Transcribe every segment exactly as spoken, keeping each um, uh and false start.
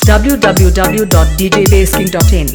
w w w dot d j bass king dot in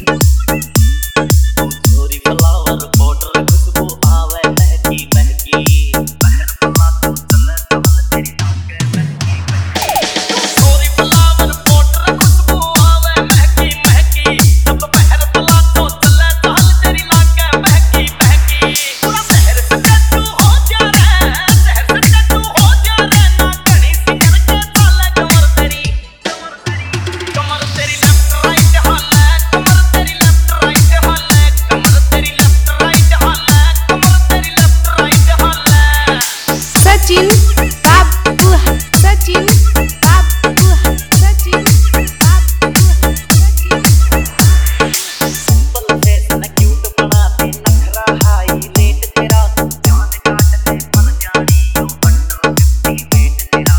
Sachin बाबू सचिन बाबू सचिन बाबू Sachin simple fashion cute बना दे नखरा हाई रेट तेरा जान काट ले पर जानी ओ अंडर फिफ्टी वेट तेरा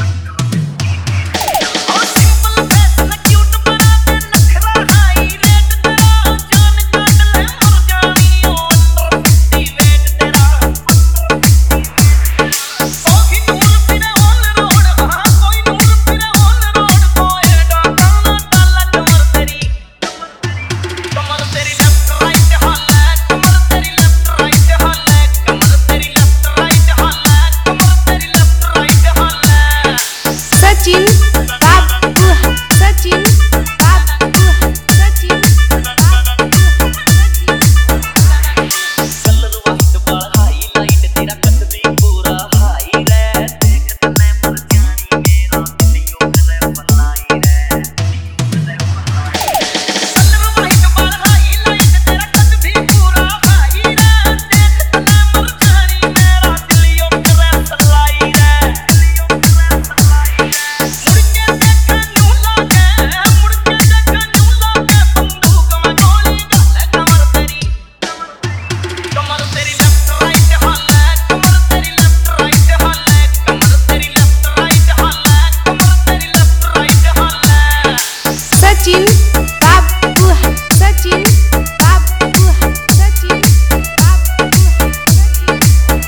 ओ सिंपल फैशन क्यूट बना दे नखरा हाई रेट तेरा जान काट ले पर जानी ओ अंडर फिफ्टी वेट तेरा सचिन बाबू सचिन बाबू सचिन बाबू सचिन कलर वाइट बाल हाईलाइट तेरा कद भी पूरा हाई रे देख तने मर जानी मेरा दिलियो करे फलाई रे कलर वाइट बाल हाईलाइट तेरा कद भी पूरा हाई रे देख तने मर जानी मेरा दिलियो करे फलाई रे सचिन बाबू सचिन बाबू सचिन बाबू सचिन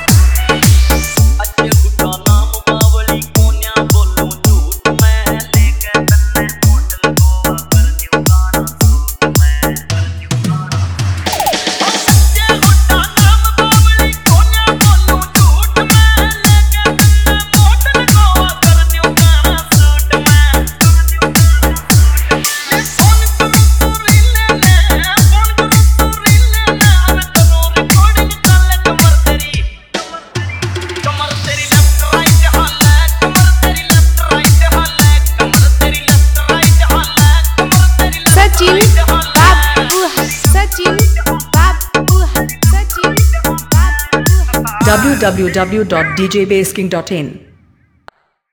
अच्छे खुदा नाम बावली कोन्या बोलूं झूठ मैं लेके तन्ने होटल को कर दियो गाना सूट मैं कर दियो गाना अच्छे खुदा नाम बावली कोन्या बोलूं झूठ मैं लेके तन्ने होटल को कर दियो गाना सूट मैं कर दियो गाना सचिन बाबू सचिन बाबू सचिन बाबू w w w dot d j bass king dot in